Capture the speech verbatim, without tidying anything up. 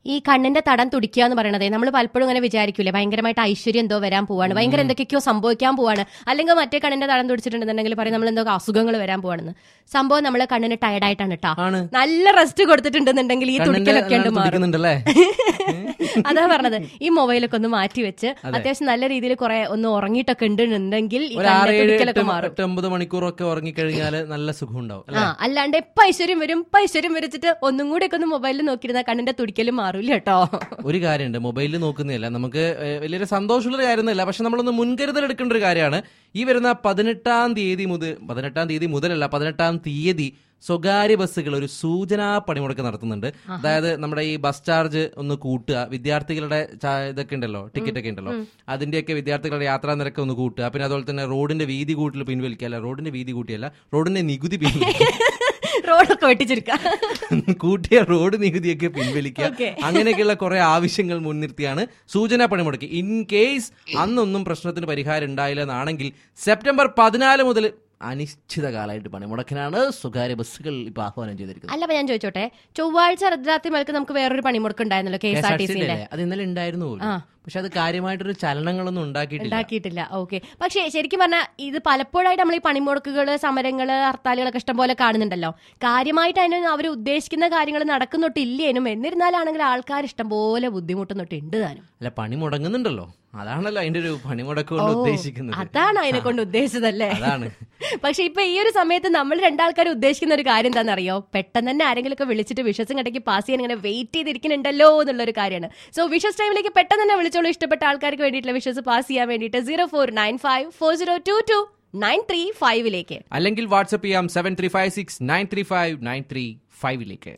ഈ കണ്ണിന്റെ തടം തുടിക്കുക എന്ന് പറയണത് നമ്മൾ പലപ്പോഴും ഇങ്ങനെ വിചാരിക്കൂലേ, ഭയങ്കരമായിട്ട് ഐശ്വര്യം എന്തോ വരാൻ പോവാണ്, ഭയങ്കര എന്തൊക്കെയോ സംഭവിക്കാൻ പോവാണ്, അല്ലെങ്കിൽ മറ്റേ കണ്ണിന്റെ തടം തുടിച്ചിട്ടുണ്ടെന്നുണ്ടെങ്കിൽ പറയും നമ്മൾ എന്തോ അസുഖങ്ങൾ വരാൻ പോവാണെന്ന്. സംഭവം നമ്മളെ കണ്ണിന് ടയർഡായിട്ടാണ് കേട്ടോ. നല്ല റെസ്റ്റ് കൊടുത്തിട്ടുണ്ടെന്നുണ്ടെങ്കിൽ ഈ തുടിക്കലൊക്കെ ഉണ്ട് മാറും. അതാ പറഞ്ഞത്, ഈ മൊബൈലൊക്കെ ഒന്ന് മാറ്റി വെച്ച് അത്യാവശ്യം നല്ല രീതിയിൽ കുറെ ഒന്ന് ഉറങ്ങിയിട്ടൊക്കെ ഉണ്ടെന്നുണ്ടെങ്കിൽ ഈ തുടിക്കലൊക്കെ മാറും. ഒമ്പത് മണിക്കൂറൊക്കെ ഉറങ്ങിക്കഴിഞ്ഞാൽ നല്ല സുഖം ഉണ്ടാവും. ആ അല്ലാണ്ട് എപ്പ ഐശ്വര്യം വരും ഇപ്പൊ ഐശ്വര്യം വരച്ചിട്ട് ഒന്നും കൂടി ഒക്കെ ഒന്ന് മൊബൈലിൽ നോക്കിയിരുന്ന കണ്ണിന്റെ തുടിക്കലും മാറൂല കേട്ടോ. ഒരു കാര്യമുണ്ട്, മൊബൈലിൽ നോക്കുന്നതല്ല നമുക്ക് വലിയൊരു സന്തോഷമുള്ള കാര്യമൊന്നുമില്ല, പക്ഷെ നമ്മളൊന്ന് മുൻകരുതൽ എടുക്കേണ്ട ഒരു കാര്യമാണ്. ഈ വരുന്ന പതിനെട്ടാം തീയതി മുതൽ പതിനെട്ടാം തീയതി മുതലല്ല പതിനെട്ടാം തീയതി സ്വകാര്യ ബസ്സുകൾ ഒരു സൂചനാ പണിമുടക്ക് നടത്തുന്നുണ്ട്. അതായത് നമ്മുടെ ഈ ബസ് ചാർജ് ഒന്ന് കൂട്ടുക, വിദ്യാർത്ഥികളുടെ ഇതൊക്കെ ഉണ്ടല്ലോ, ടിക്കറ്റ് ഒക്കെ ഉണ്ടല്ലോ, അതിന്റെയൊക്കെ വിദ്യാർത്ഥികളുടെ യാത്രാ നിരക്ക് ഒന്ന് കൂട്ടുക. പിന്നെ അതുപോലെ തന്നെ റോഡിന്റെ വീതി കൂട്ടൽ പിൻവലിക്കുക, അല്ല റോഡിന്റെ വീതി കൂട്ടിയല്ല റോഡിന്റെ നികുതി പിൻവലിക്കുക, റോഡൊക്കെ വെട്ടിച്ചെടുക്കുക, കൂട്ടിയ റോഡ് നികുതിയൊക്കെ പിൻവലിക്കുക. അങ്ങനെയൊക്കെയുള്ള കുറെ ആവശ്യങ്ങൾ മുൻനിർത്തിയാണ് സൂചനാ പണിമുടക്ക്. ഇൻ കേസ് അന്നൊന്നും പ്രശ്നത്തിന് പരിഹാരം ഉണ്ടായില്ല എന്നാണെങ്കിൽ സെപ്റ്റംബർ പതിനാല് മുതൽ അനിശ്ചിതകാലമായിട്ട് പണിമുടക്കിനാണ് സ്വകാര്യ ബസ്സുകൾ ഇപ്പൊ ആഹ്വാനം ചെയ്തിരിക്കുന്നത്. അല്ല, ഞാൻ ചോദിച്ചോട്ടെ, ചൊവ്വാഴ്ച അർദ്ധരാത്രി മേൽക്ക് നമുക്ക് വേറൊരു പണിമുടക്ക് ഉണ്ടായിരുന്നല്ലോ കെ എസ് ആർ ടി സിയിലെ. അത് ഇന്നലെ ഉണ്ടായിരുന്നു, പക്ഷെ അത് കാര്യമായിട്ടൊരു ചലനങ്ങളൊന്നും ഉണ്ടാക്കിയിട്ടില്ല. ഓക്കെ, പക്ഷേ ശരിക്കും പറഞ്ഞാൽ ഇത് പലപ്പോഴായിട്ട് നമ്മൾ ഈ പണിമുടക്കുകള്, സമരങ്ങള്, ഹർത്താലുകളൊക്കെ ഇഷ്ടംപോലെ കാണുന്നുണ്ടല്ലോ. കാര്യമായിട്ട് അതിന് അവർ ഉദ്ദേശിക്കുന്ന കാര്യങ്ങൾ നടക്കുന്നൊട്ടില്ലേനും, എന്നിരുന്നാലാണെങ്കിൽ ആൾക്കാർ ഇഷ്ടംപോലെ ബുദ്ധിമുട്ടുന്നൊട്ടുണ്ട് താനും. അല്ല, പണി മുടങ്ങുന്നുണ്ടല്ലോ, അതാണല്ലോ അതിന്റെ ഒരു പണിമുടക്ക് കൊണ്ട് ഉദ്ദേശിക്കുന്നത്. അതാണ് അതിനെ കൊണ്ട് ഉദ്ദേശിച്ചതല്ലേ. അതാണ്. പക്ഷെ ഇപ്പൊ ഈ ഒരു സമയത്ത് നമ്മൾ രണ്ടാൾക്കാർ ഉദ്ദേശിക്കുന്ന ഒരു കാര്യം എന്താണെന്നറിയോ? പെട്ടെന്ന് തന്നെ ആരെങ്കിലും ഒക്കെ വിളിച്ചിട്ട് വിഷസ് ഇങ്ങോട്ടേക്ക് പാസ് ചെയ്യാൻ ഇങ്ങനെ വെയിറ്റ് ചെയ്തിരിക്കുന്നുണ്ടല്ലോ എന്നുള്ളൊരു കാര്യമാണ്. സോ വിഷസ് ടൈമിലേക്ക് പെട്ടെന്ന് തന്നെ വിളിച്ചോളൂ, ഇഷ്ടപ്പെട്ട ആൾക്കാർക്ക് വേണ്ടിയിട്ടുള്ള വിഷസ് പാസ് ചെയ്യാൻ വേണ്ടിയിട്ട് zero four nine five four zero two two nine three ഫൈവിലേക്ക്, അല്ലെങ്കിൽ വാട്സ്ആപ്പ് ചെയ്യാം seven three five six nine three five nine three ഫൈവിലേക്ക്.